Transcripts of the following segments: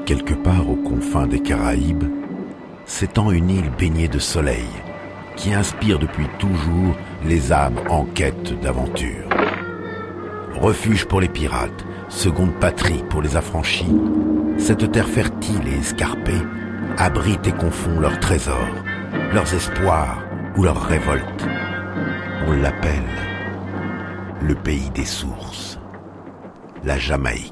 Quelque part aux confins des Caraïbes, s'étend une île baignée de soleil qui inspire depuis toujours les âmes en quête d'aventure. Refuge pour les pirates, seconde patrie pour les affranchis, cette terre fertile et escarpée abrite et confond leurs trésors, leurs espoirs ou leurs révoltes. On l'appelle le pays des sources, la Jamaïque.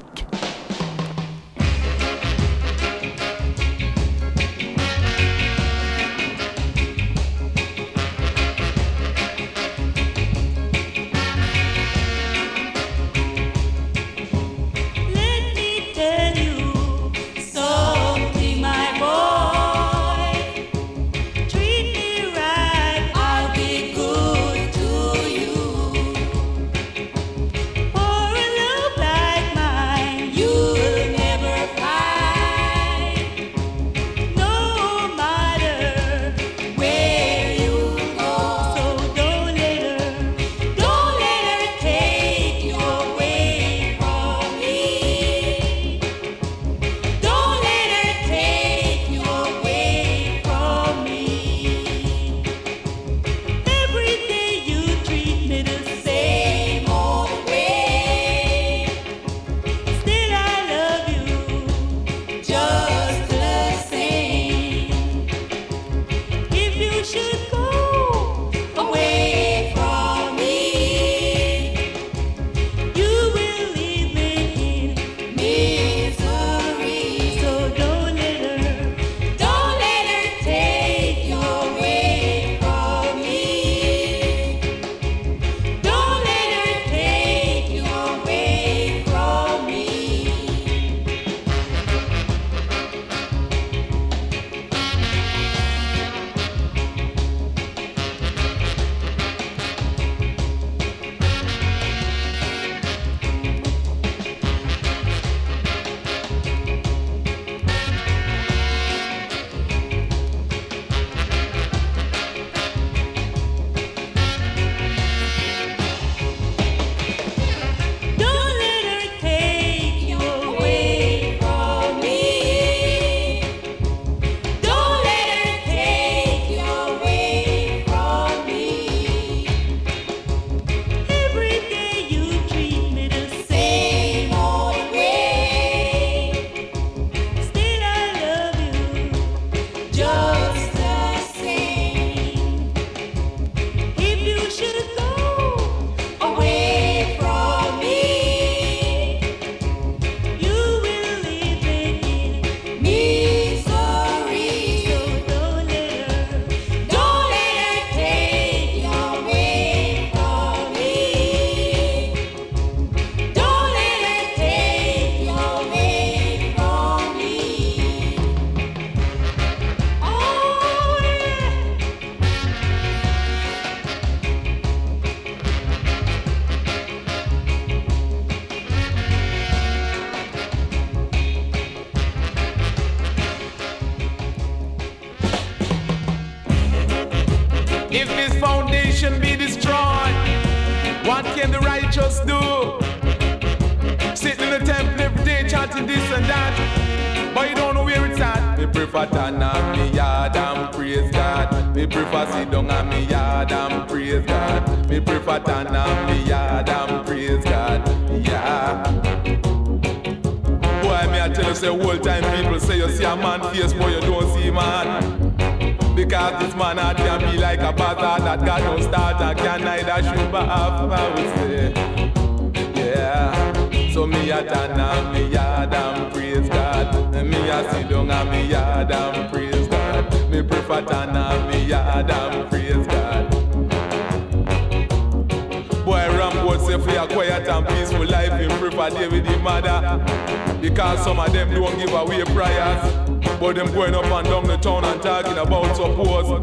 Because some of them don't give away prayers, but them going up and down the town and talking about suppose.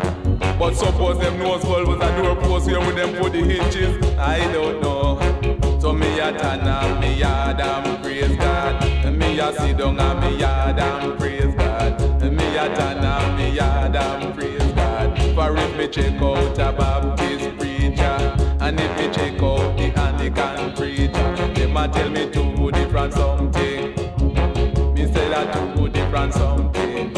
But suppose them knows well was a doorpost here with them put the hinges. I don't know. So me a turn on me yard and praise God. And me a sit down on me yard and praise God. And me a turn on me yard and praise God. For if me check out a Baptist preacher, and if me check out the Anglican preacher, them a tell me two different something. Me say are two different something.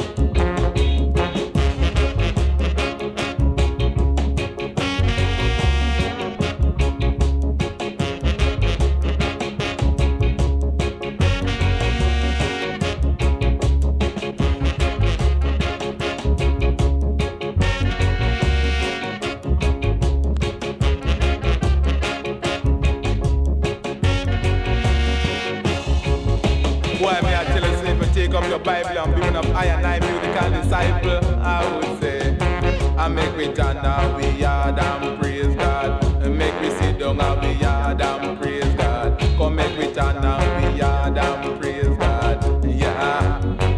Your Bible and building up I and I musical disciple, I would say. I make we turn now we yard and praise God. And make we sit down and we yard and praise God. Come make we turn now we yard and praise God. Yeah.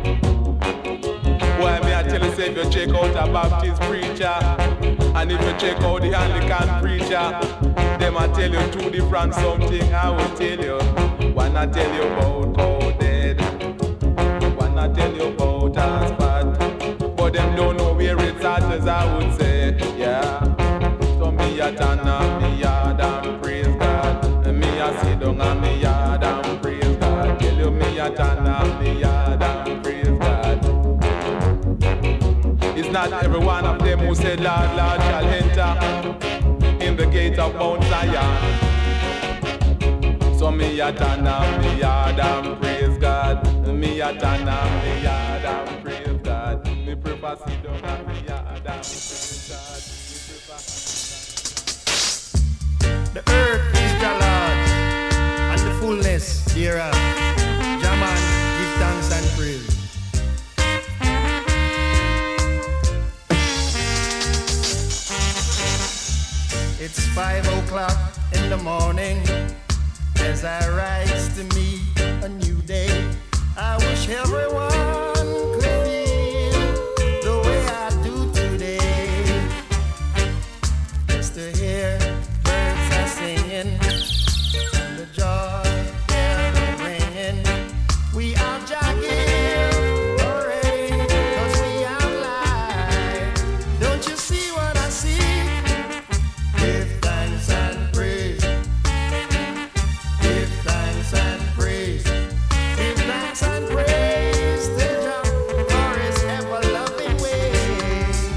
Boy, me I tell you, say if you check out a Baptist preacher, and if you check out the Anglican preacher, them I tell you two different something. I will tell you. One I tell you about cold dead. I tell you about our spot, but them don't know where it's at, as I would say, yeah. So me a turn on me yard and praise God, and me a sit down on me yard and praise God. Tell you me a turn on me yard and praise God. It's not every one of them who said, Lord, Lord, shall enter in the gate of Mount Zion. So me a turn on me yard and praise God. Me a turn on me yard and praise God. Me prefer sit down on me yard and praise God. The earth is the Lord's, and the fullness thereof. Jaman, give thanks and praise. It's 5 o'clock in the morning as I rise to meet a new day. I wish everyone could feel the way I do today. Just to hear birds are singing and the joy they're bringing. We are jogging already, 'cause we are alive. Don't you see what I see? Give thanks and praise. Give thanks and praise. Give thanks and praise to Jah for His ever-loving ways.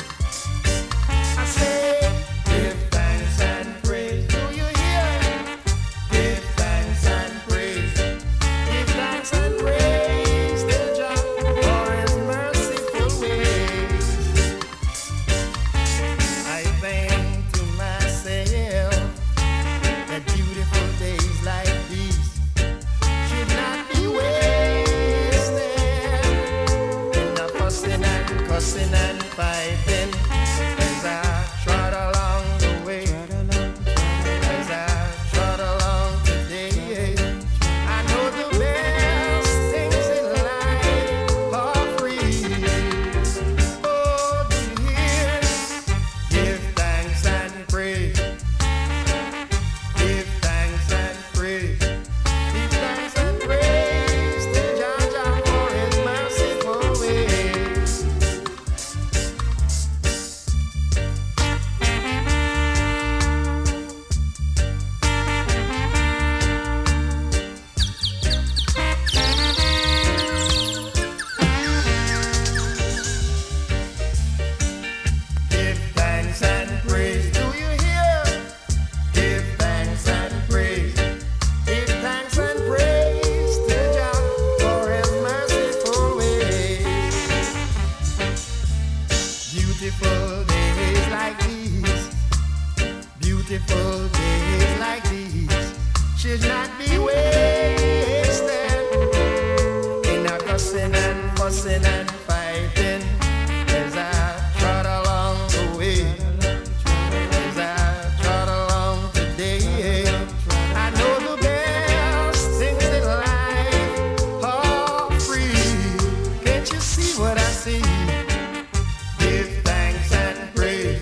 I say, give thanks and praise. Do you hear? Give thanks and praise. Give thanks and praise to Jah for His merciful ways. I think to myself that beautiful days like these should not be wasted in the fussing and cussing and fighting. As I trot along the way, as I trot along today, I know the best things in life are free. Oh, do you hear? Give thanks and praise. Give thanks and praise. Give thanks and praise to Jah Jah for His merciful ways. Give thanks and praise. Do you hear? Give thanks and praise. Give thanks and praise to Jah for His merciful ways. Beautiful days like these, beautiful days like these should not be wasted in a cussing and fussing and fighting. As I trot along the way, as I trot along today, I know the best things in life are free. Can't you see what I see? Give thanks and praise.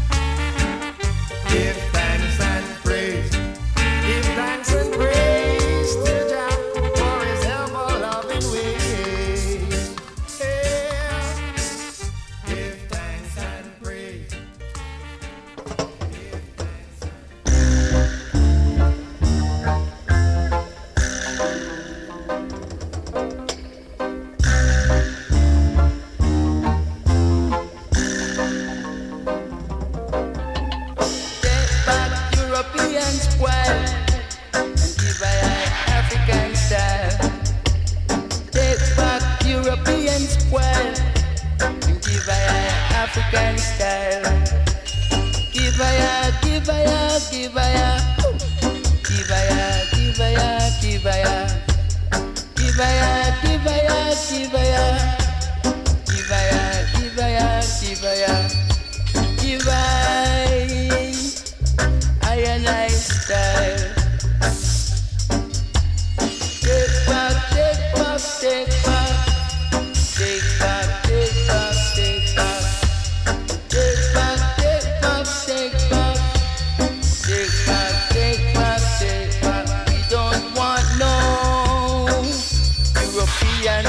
Give thanks and praise. Give thanks and praise to Jah for His ever-loving ways. Yeah. Give thanks and praise. Give thanks and give I African style. Give I, give I, give I, give I, give I, give I, give I, give I, give I. Give I and I style. Take back, take back, take back. Take back, take back, take back. Take back, take back, take back. Take back, take back, take back. We don't want no European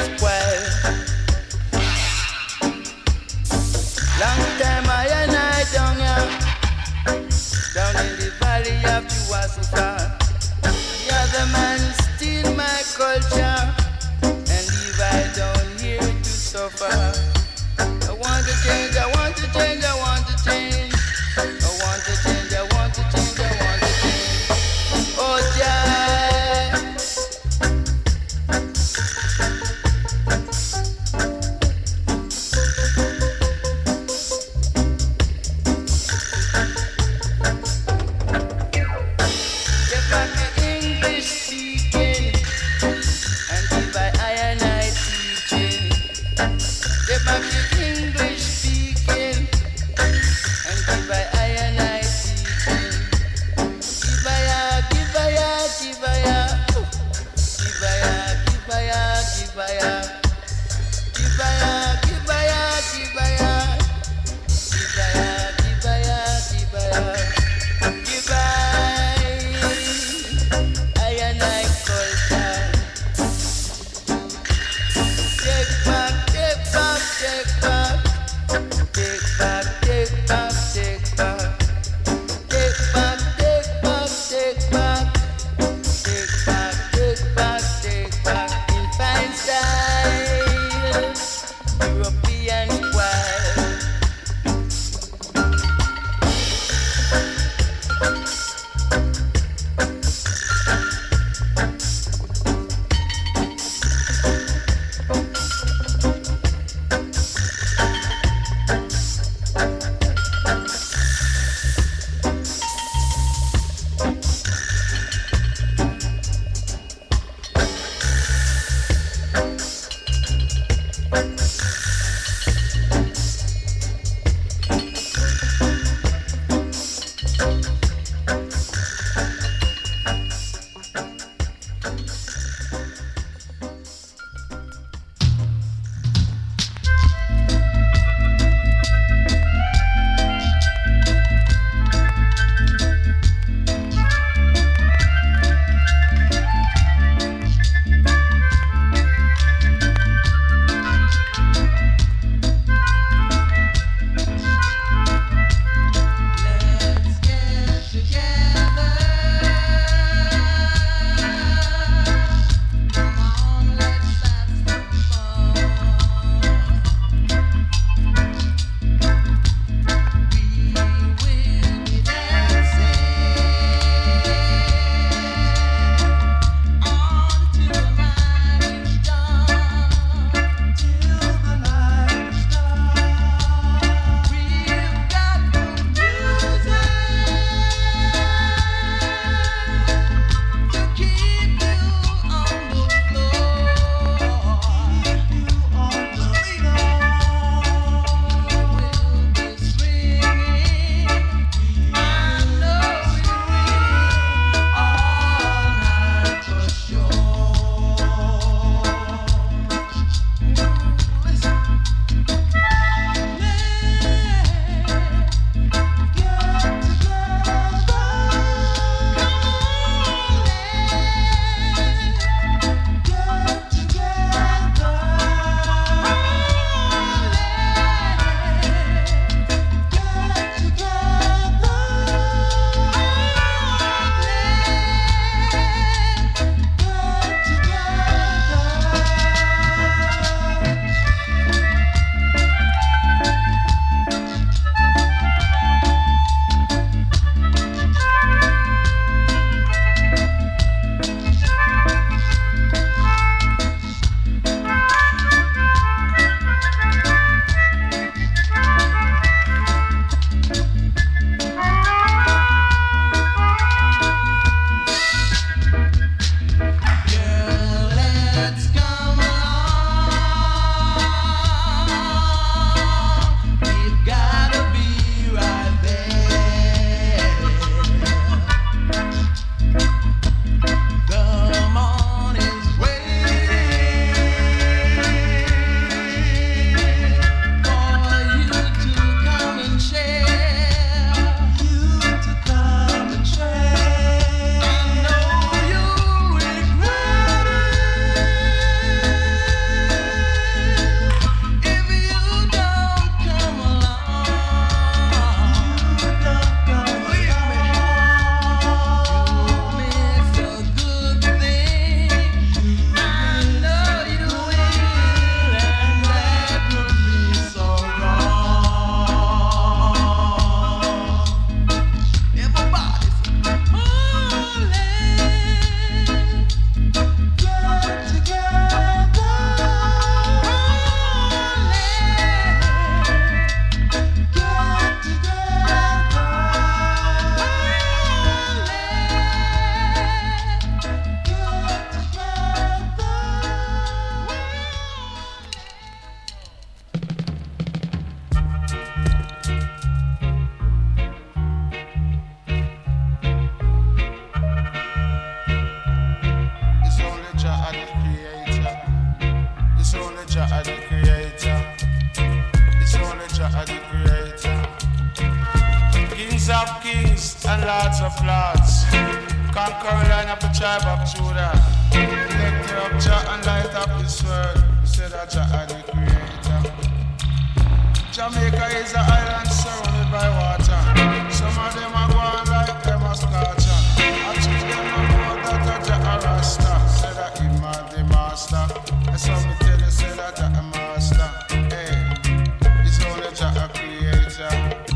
Jah the creator. It's only Jah the creator. Kings of kings and lords of lords, conquering line of the tribe of Judah. Nectar of Jah and light of this world. Say that Jah the creator. Jamaica is an island surrounded by water. Some of them are going like them a scorcher. I choose them to know that a Jah a Rasta. Say that him are the master. And some me tell you say that Jah a master. Hey, it's only Jah a creator.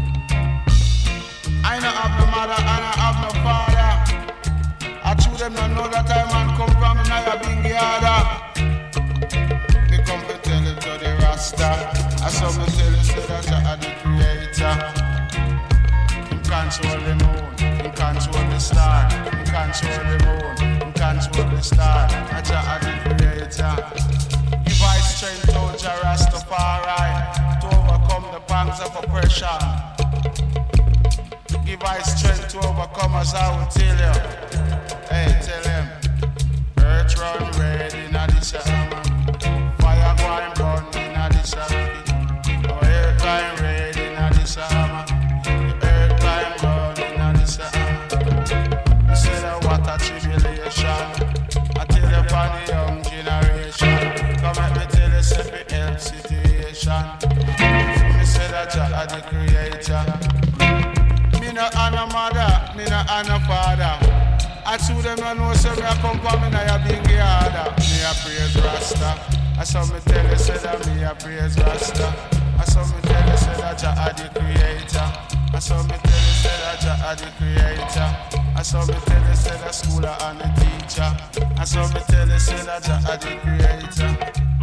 I no have no mother and I have no father. I choose them to know that I man come from another big yard. They come to tell it to the Rasta. I saw me tell you say that Jah the creator. He control the moon, he control the star, he control the moon, he control the star. Jah the creator. Give I strength to Jah Rastafari to overcome the pangs of oppression. Give I strength to overcome, as I will tell you. Hey, tell him. Earth run red in the summer. Fire going burn in the summer. Oh, earth going red in the summer. Earth going burn in the summer. You say that what a tribulation. I tell you for the young generation. Come let me tell you say the help situation. Me say that Jah the creator. Me no honor mother, me no honor father. I told them I know say me a come from me na ya big yard. Me a praise Rasta. I saw me tell you say that me a praise Rasta. I saw me tell you say that Jah the creator. I saw me tell you say that Jah the creator. I saw me tell you say that school and the teacher. I saw me tell you say that Jah the creator.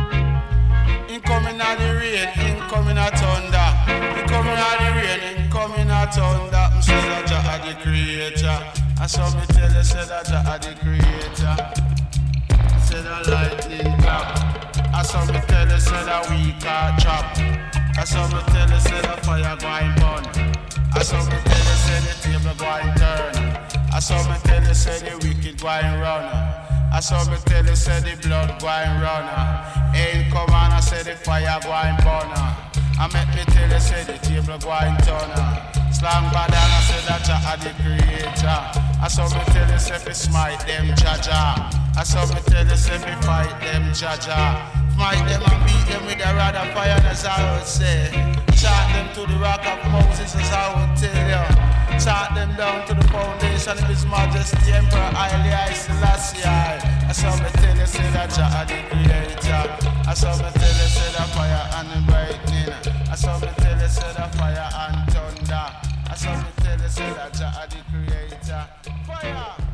Incoming at the rain, incoming at thunder. Incoming at the rain, incoming at thunder. I say that Jah the creator. I saw me tell you say that Jah the creator. Say that lightning clap. I saw me tell you say that we can't chop. I saw me tell you say that fire going burn. I saw me tell you say the table going turn. I saw me tell you say the wicked going run. I saw me tell you say the blood going run. Ain't come on, I say the fire going burn. I make me tell you say the table going turn. Slang bad and I say that Jah the creator. I saw me tell you say fi smite them Jaja. I saw me tell you say fi fight them Jaja. Fight them and beat them with a rod of fire, as I would say. Chant them to the rock of Moses, as I would tell you. Chant them down to the foundation of His Majesty Emperor Haile Selassie. I saw me tell you say that Jah the creator. I saw me tell you say that fire and the lightning. I saw me tell you say that fire and thunder. I saw me tell you say that Jah the creator. Fire!